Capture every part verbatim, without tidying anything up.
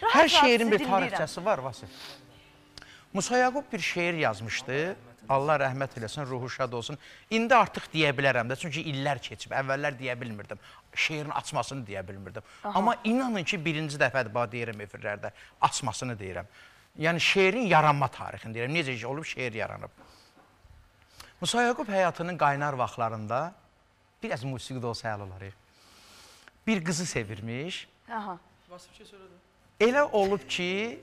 Hər şeirin bir tarixçəsi var, Vasif. Musa Yaqub bir şeir yazmışdı. Allah rəhmət eləsin, ruhu şad olsun. İndi artıq deyə bilərəm də, çünki illər keçib. Əvvəllər deyə bilmirdim. Şeirin açmasını deyə bilmirdim. Aha. Amma inanın ki, birinci dəfədir, bax deyirəm efirlərdə, açmasını deyirəm. Yəni, şeirin yaranma tarixini deyirəm. Necə ki, olub, şeir yaranıb. Musa Yaqub həyatının qaynar vaxtlarında, biraz musiqi də olsa həll olar. Bir qızı sevirmiş. Aha. Elə olub ki,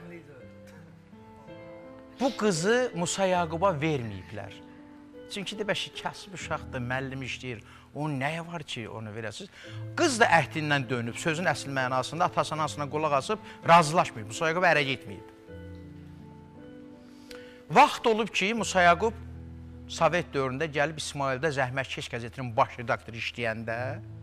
bu qızı Musa Yaquba verməyiblər. Çünki də bəşi kasıb uşaqdır, müəllim işləyir. Onun nəyə var ki, onu verəsiniz? Qız da əhdindən dönüb, sözün əsl mənasında atasının anasına qulaq asıb, razılaşmayıb. Musa Yaqub ərə getməyib. Vaxt olub ki, Musa Yaqub Sovet dövründə gəlib İsmaildə Zəhmətkeş qəzetinin baş redaktoru işləyəndə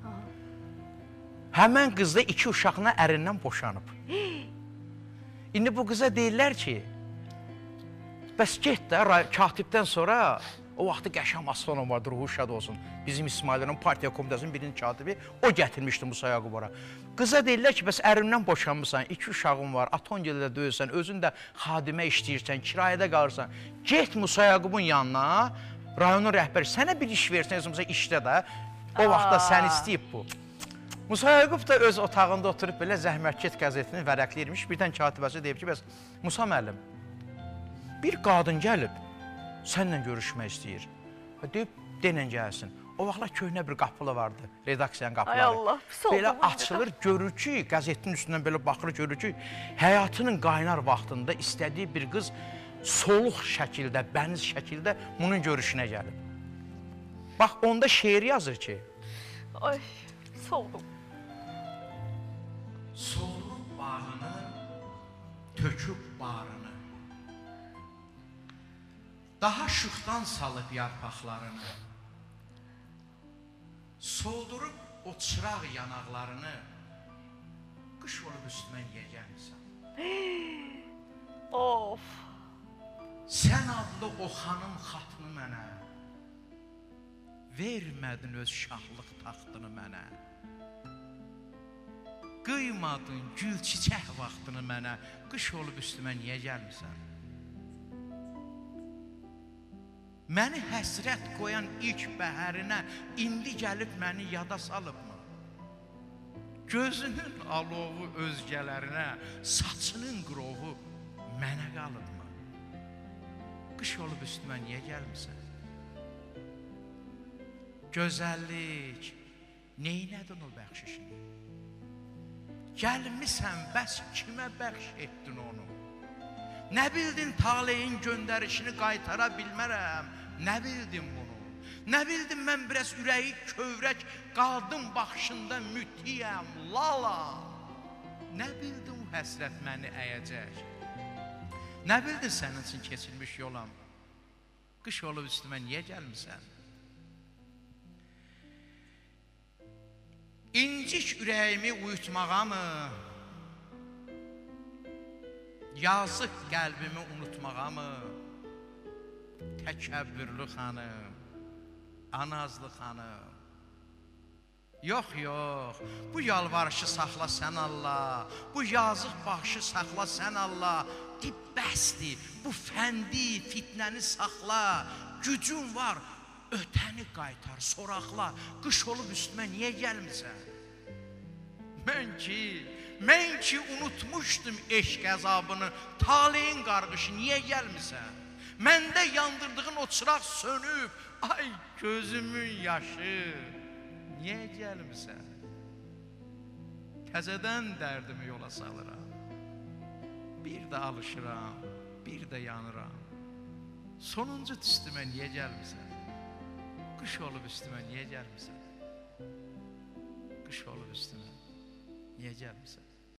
həmən qız da iki uşaqla ərindən boşanıb. İndi bu qıza deyirlər ki, bəs get də, katibdən sonra o vaxtı Qəşəm Aslanov vardır, ruhu şad olsun. Bizim İsmaillərin partiya komitəsinin birinin katibi, o gətirmişdi Musa Yaqub ora. Qıza deyirlər ki, bəs ərindən boşanmışsan, iki uşağın var, Atongildə döyürsən, özün də xadimə işləyirsən, kirayədə qalırsan. Get Musa Yaqubun yanına, rayonun rəhbəri, sənə bir iş versən, yazımıza işdə də, o vaxtda sən istəyib bu. Musa Yaqub da öz otağında oturub belə Zəhmətkeş qəzetini vərəqləyirmiş. Birdən katibəsi deyib ki, bəs Musa müəllim, bir qadın gəlib, sənlə görüşmək istəyir. Deyib, denən gəlsin. O vaxtlar köhnə bir qapılı vardı, redaksiyanın qapıları. Ay Allah, pis oldu. Belə açılır, görür ki, qəzetin üstündən belə baxır, görür ki, həyatının qaynar vaxtında istədiyi bir qız soluq şəkildə, bəniz şəkildə bunun görüşünə gəlib. Bax, onda şeir yazır ki, ay, pis oldum. Solub bağını, töküb barını, daha şıxdan salıb yarpaqlarını, soldurub o çıraq yanaqlarını, qış olub üstümə niyə gəlmirsən? Of! Sən adlı o xanım xatını mənə, vermədin öz şahlıq taxtını mənə, qıymadın gül çiçək vaxtını mənə, qış olub üstümə niyə gəlmirsən? Məni həsrət qoyan ilk bəhərinə indi gəlib məni yada salıbmı? Gözünün alovu özgələrinə, saçının qırovu mənə qalıbmı? Qış olub üstümə niyə gəlmirsən? Gözəllik, neynədin o bəxşişini? Gəlmisən, bəs kimə bəxş etdin onu? Nə bildin taleyin göndərişini qaytara bilmərəm, nə bildin bunu? Nə bildim mən biraz ürəyi kövrək, qadın baxışında mütiyəm, lala. Nə bildin bu həsrət məni əyəcək? Nə bildin sənin üçün keçilmiş yolam? Qış olub üstümə niyə gəlmirsən? İncik ürəyimi uyutmağa mı? Yazıq qəlbimi unutmağa mı? Təkəbbürlü xanım, anazlı xanım. Yox, yox, bu yalvarışı saxla sən Allah, bu yazıq baxışı saxla sən Allah. Deyib, bəsdir, bu fəndi, fitnəni saxla, gücün var, ötəni qaytar, soraqla, qış olub üstümə niyə gəlmirsən? Mən ki, mən ki unutmuşdum eşq əzabını, taleyin qarqışı niyə gəlmirsən? Məndə yandırdığın o çıraq sönüb, ay gözümün yaşı, niyə gəlmirsən? Təzədən dərdimi yola salıram, bir də alışıram, bir də yanıram. Sonuncu üstümə niyə gəlmirsən? Qış olub üstümə niyə gəlmirsən? Qış olub üstümə niyə gəlmirsən?